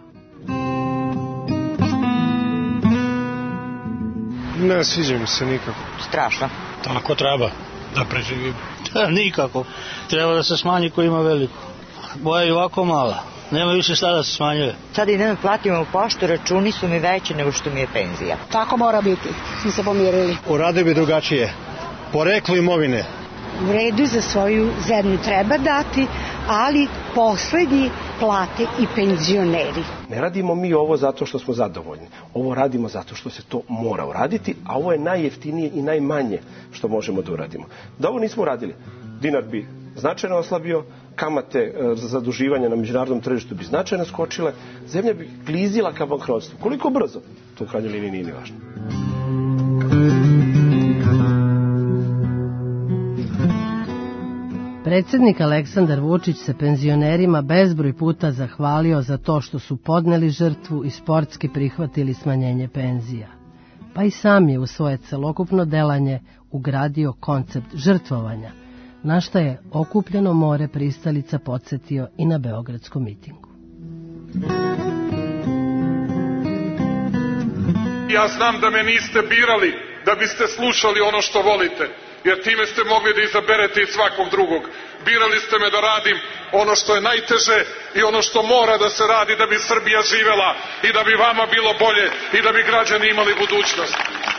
Speaker 16: Ne sviđa mi se nikako.
Speaker 17: Strašno.
Speaker 18: Tako treba da preživim. Nikako. Treba da se smanji ko ima veliko. Boja je ovako mala. Nema više šta da se smanjuje.
Speaker 17: Sad idem da platimo u poštu, računi su mi veći nego što mi je penzija.
Speaker 19: Tako mora biti. Svi se pomirili.
Speaker 16: Urade bi drugačije. Poreklo imovine.
Speaker 19: U redu za svoju zemlju treba dati, ali poslednji plate i penzioneri.
Speaker 20: Ne radimo mi ovo zato što smo zadovoljni. Ovo radimo zato što se to mora uraditi, a ovo je najjeftinije i najmanje što možemo da uradimo. Da ovo nismo uradili, dinar bi značajno oslabio, kamate za zaduživanje na međunarodnom tržištu bi značajno skočile, zemlja bi klizila ka bankrotstvu. Koliko brzo? To u krajnjoj liniji nije ni važno.
Speaker 4: Predsjednik Aleksandar Vučić se penzionerima bezbroj puta zahvalio za to što su podneli žrtvu i sportski prihvatili smanjenje penzija. Pa i sam je u svoje celokupno delanje ugradio koncept žrtvovanja, na šta je okupljeno more pristalica podsjetio i na beogradskom mitingu.
Speaker 21: Ja znam da me niste birali da biste slušali ono što volite, jer time ste mogli da izaberete i svakog drugog. Birali ste me da radim ono što je najteže i ono što mora da se radi da bi Srbija živela i da bi vama bilo bolje i da bi građani imali budućnost.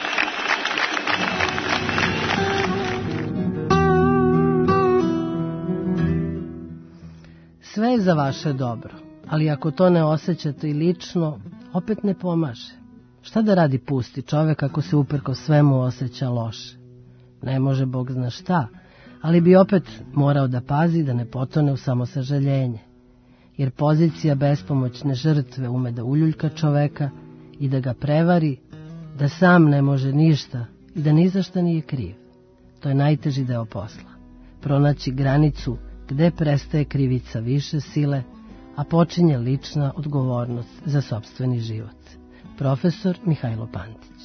Speaker 4: Sve je za vaše dobro, ali ako to ne osjećate i lično, opet ne pomaže. Šta da radi pusti čovek ako se uprko svemu osjeća loše? Ne može Bog zna šta, ali bi opet morao da pazi da ne potone u samosažaljenje. Jer pozicija bespomoćne žrtve ume da uljuljka čoveka i da ga prevari, da sam ne može ništa i da ni za šta nije kriv. To je najteži deo posla. Pronaći granicu gde prestaje krivica više sile, a počinje lična odgovornost za sopstveni život. Profesor Mihajlo Pantić.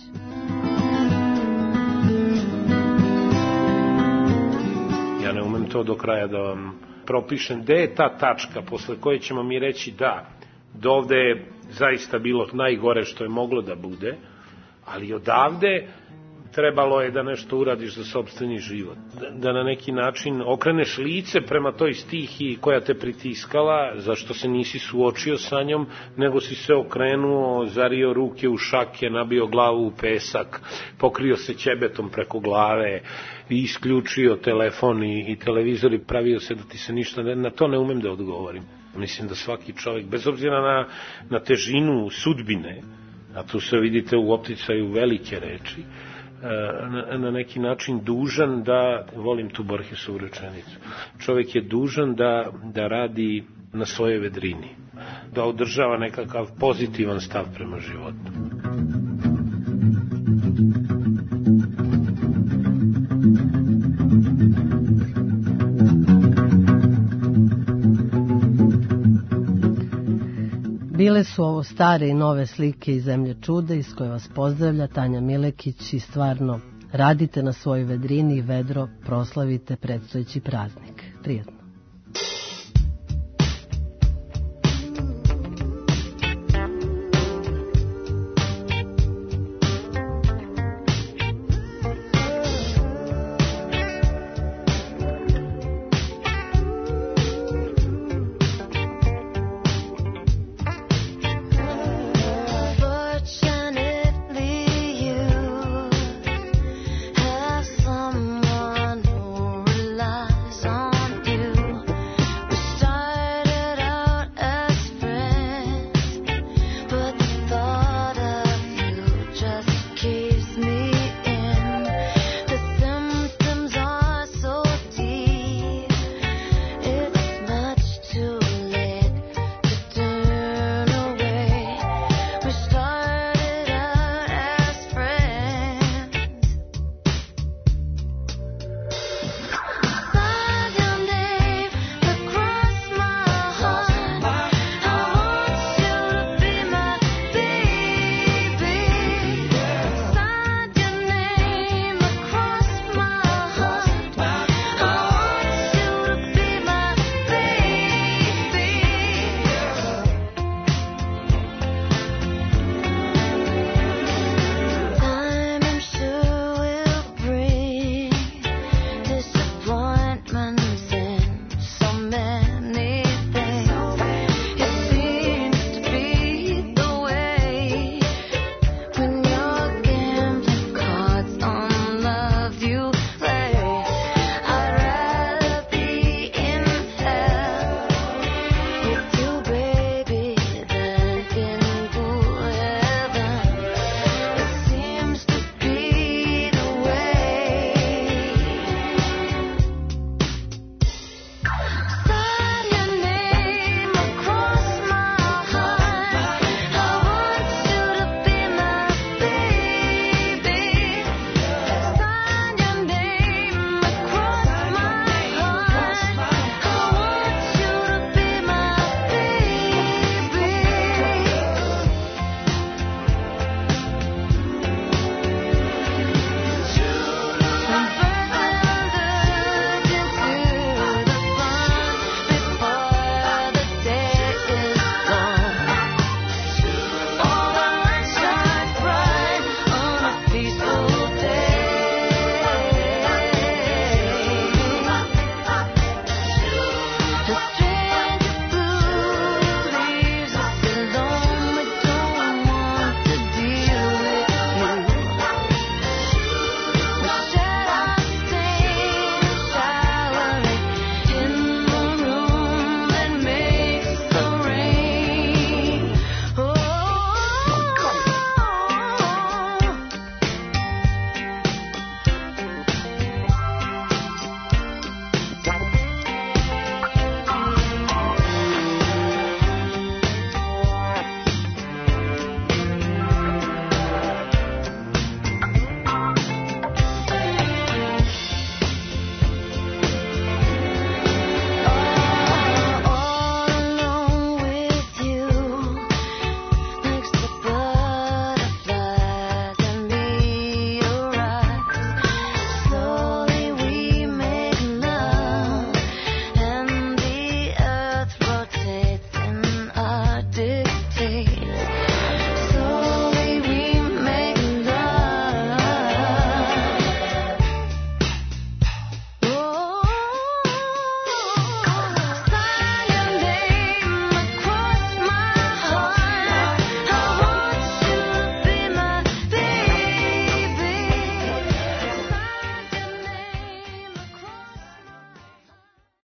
Speaker 6: Ja ne umem to do kraja da vam propišem. Gde je ta tačka posle koje ćemo mi reći da, do ovde je zaista bilo najgore što je moglo da bude, ali odavde trebalo je da nešto uradiš za sopstveni život. Da na neki način okreneš lice prema toj stihiji koja te pritiskala, zašto se nisi suočio sa njom, nego si se okrenuo, zario ruke u šake, nabio glavu u pesak, pokrio se ćebetom preko glave i isključio telefon i, i televizor i pravio se da ti se ništa ne... Na to ne umem da odgovorim. Mislim da svaki čovjek, bez obzira na, na težinu sudbine, a tu se vidite u opticaju velike reči, Na, na neki način dužan da, volim tu Borgesovu rečenicu, čovjek je dužan da, da radi na svojoj vedrini, da održava nekakav pozitivan stav prema životu.
Speaker 4: Bile su ovo stare i nove slike iz Zemlje čuda iz koje vas pozdravlja Tanja Milekić i stvarno radite na svojoj vedrini i vedro proslavite predstojeći praznik. Prijatno.